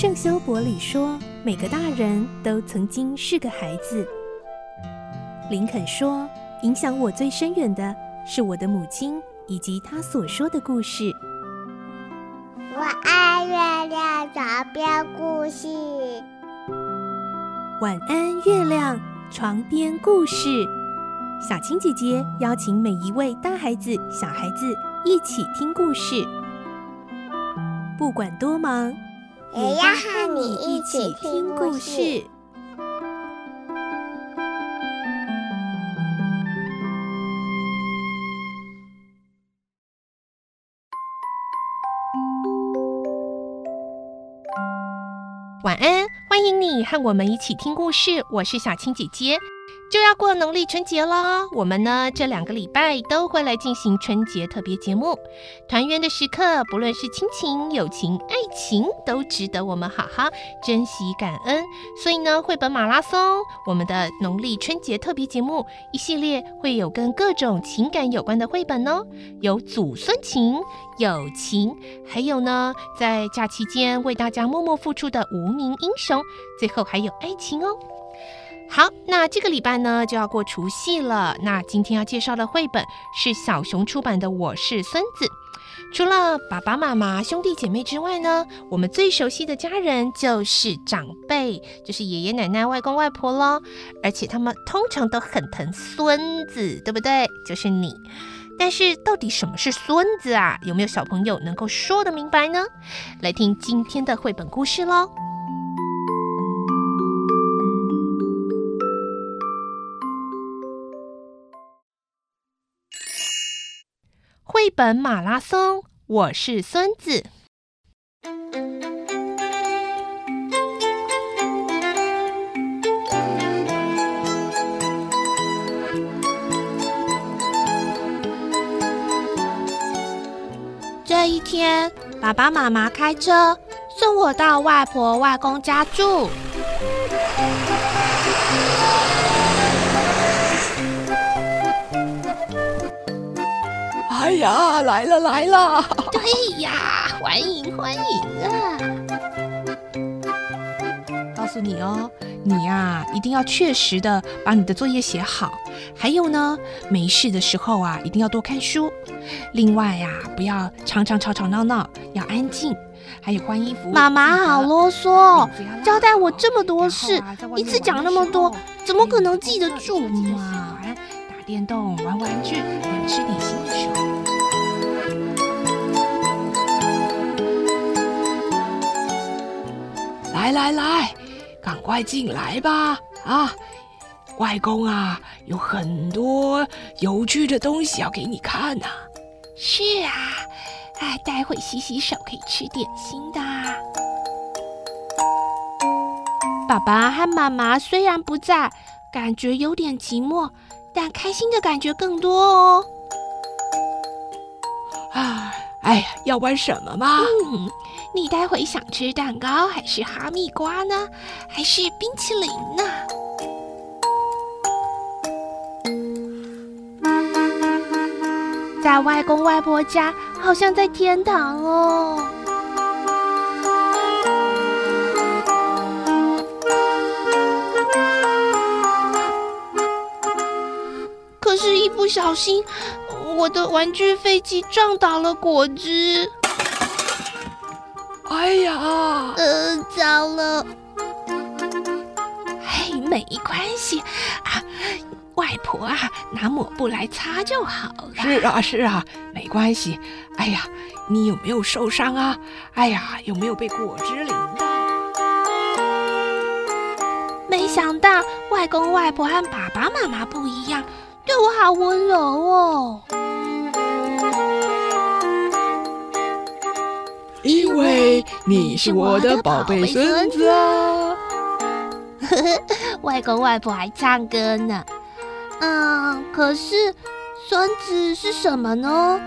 圣修伯里说，每个大人都曾经是个孩子。林肯说，影响我最深远的是我的母亲以及她所说的故事。 我爱月亮床边故事。 晚安，月亮，床边故事。小青姐姐邀请每一位大孩子、小孩子一起听故事，不管多忙， 也要和你一起听故事。 晚安，欢迎你和我们一起听故事，我是小青姐姐。就要过农历春节了，我们呢这2个礼拜都会来进行春节特别节目。团圆的时刻，不论是亲情、友情、爱情，都值得我们好好珍惜感恩。所以呢，绘本马拉松，我们的农历春节特别节目一系列会有跟各种情感有关的绘本哦，有祖孙情、友情，还有呢在假期间为大家默默付出的无名英雄，最后还有爱情哦。好，那这个礼拜呢就要过除夕了。那今天要介绍的绘本是小熊出版的《我是孙子》。除了爸爸妈妈、兄弟姐妹之外呢，我们最熟悉的家人就是长辈，就是爷爷奶奶、外公外婆咯。而且他们通常都很疼孙子，对不对？就是你。但是到底什么是孙子啊？有没有小朋友能够说得明白呢？来听今天的绘本故事咯。绘本马拉松，我是孙子。 这一天，爸爸妈妈开车送我到外婆外公家住。 哎呀，来了来了！ 对呀，欢迎欢迎啊！ 告诉你哦，你呀一定要确实的把你的作业写好。还有呢，没事的时候啊，一定要多看书。另外呀，不要常常吵吵闹闹，要安静。还有换衣服。 妈妈好啰嗦，交代我这么多事，一次讲那么多，怎么可能记得住嘛？ 打电动、玩玩具，还有吃点心的时候。 来，赶快进来吧！啊，外公啊，有很多有趣的东西要给你看啊。 是啊，待会洗洗手可以吃点心的。爸爸和妈妈虽然不在，感觉有点寂寞，但开心的感觉更多哦。 哎呀，要玩什么吗？ 你待会想吃蛋糕，还是哈密瓜呢？还是冰淇淋呢？在外公外婆家，好像在天堂哦。可是，一不小心，我的玩具飞机撞倒了果汁。 哎呀， 糟了！没关系啊，外婆啊，拿抹布来擦就好了。 是啊，没关系。哎呀，你有没有受伤啊？哎呀，有没有被果汁淋到？ 没想到外公外婆和爸爸妈妈不一样，对我好温柔哦。 因为你是我的宝贝孙子啊！ 外公外婆还唱歌呢。可是孙子是什么呢？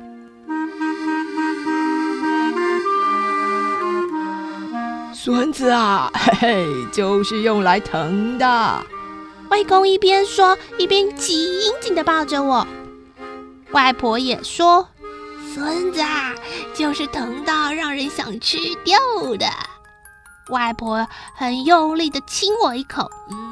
孙子啊，嘿嘿，就是用来疼的。 外公一边说，一边紧紧地抱着我。外婆也说，孙子啊，就是疼到让人想吃掉的。 外婆很用力的亲我一口，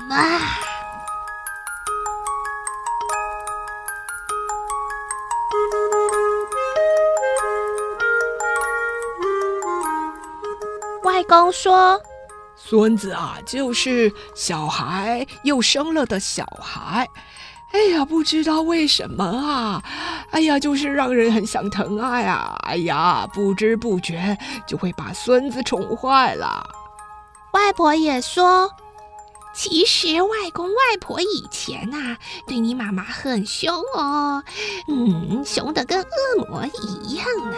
外公说：“ 孙子啊，就是小孩又生了的小孩。哎呀，不知道为什么啊，哎呀，就是让人很想疼爱啊。哎呀，不知不觉就会把孙子宠坏了。” 外婆也说：“ 其实外公外婆以前啊，对你妈妈很凶哦，凶得跟恶魔一样啊。”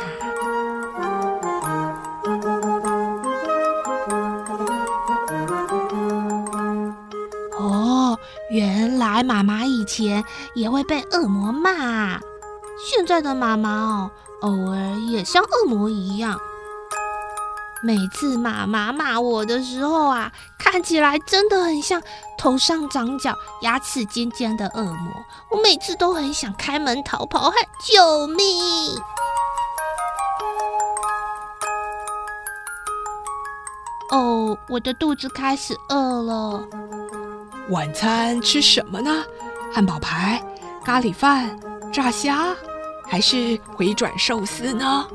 原来妈妈以前也会被恶魔骂，现在的妈妈偶尔也像恶魔一样。每次妈妈骂我的时候啊，看起来真的很像头上长角、牙齿尖尖的恶魔。我每次都很想开门逃跑，喊救命！我的肚子开始饿了。 晚餐吃什么呢？汉堡排、咖喱饭、炸虾，还是回转寿司呢？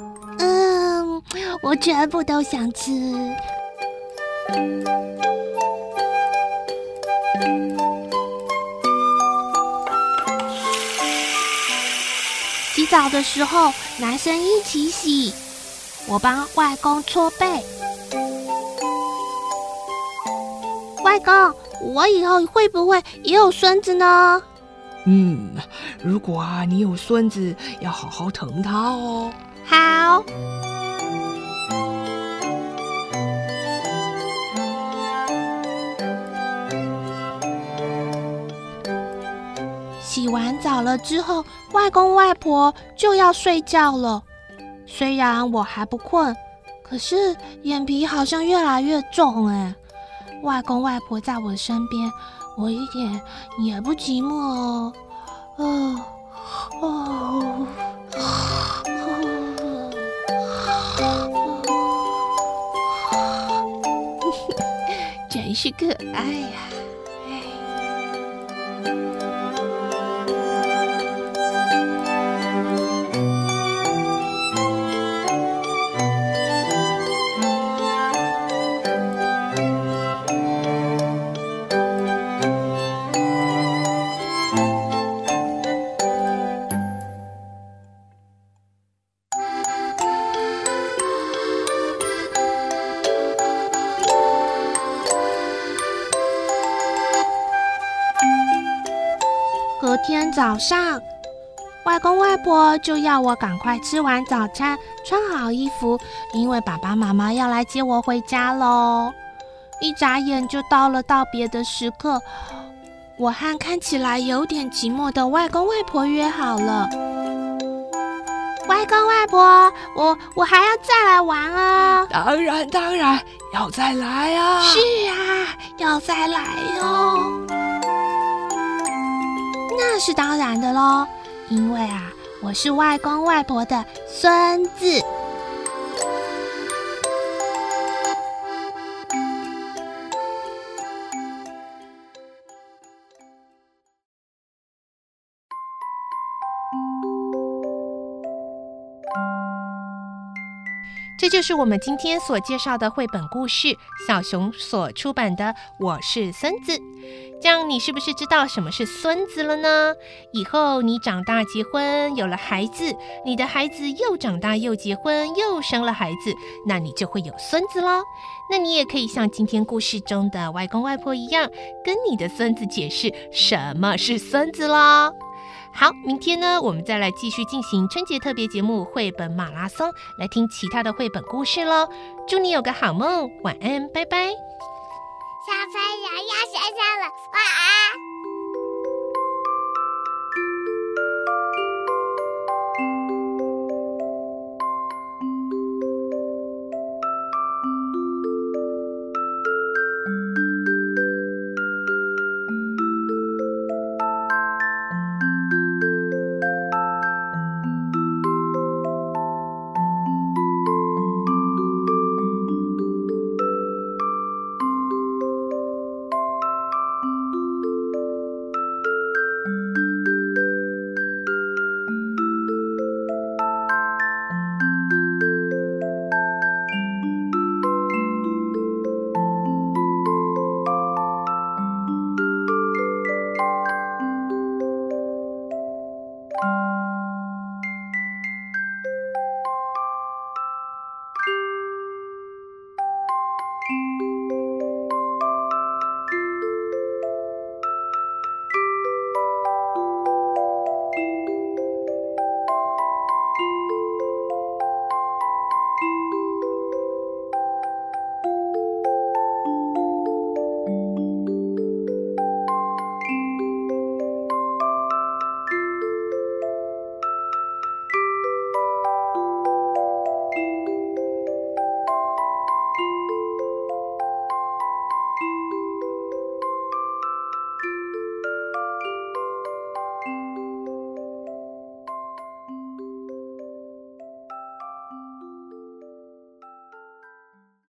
我全部都想吃。洗澡的时候，男生一起洗，我帮外公搓背。外公，我以后会不会也有孙子呢？ 如果你有孙子，要好好疼他哦。 好。洗完澡了之后，外公外婆就要睡觉了。虽然我还不困，可是眼皮好像越来越重哎。外公外婆在我身边，我一点也不寂寞哦。真是可爱呀！隔天早上，外公外婆就要我赶快吃完早餐，穿好衣服，因为爸爸妈妈要来接我回家咯。一眨眼就到了道别的时刻，我和看起来有点寂寞的外公外婆约好了。外公外婆，我还要再来玩哦。 当然要再来啊！ 是啊，要再来哦。那是当然的咯，因为我是外公外婆的孙子。 这就是我们今天所介绍的绘本故事，小熊所出版的《我是孙子》。这样你是不是知道什么是孙子了呢？以后你长大结婚有了孩子，你的孩子又长大又结婚又生了孩子，那你就会有孙子咯。那你也可以像今天故事中的外公外婆一样，跟你的孙子解释什么是孙子咯。好，明天呢，我们再来继续进行春节特别节目绘本马拉松，来听其他的绘本故事咯。祝你有个好梦，晚安，拜拜。 小朋友要睡觉了，晚安。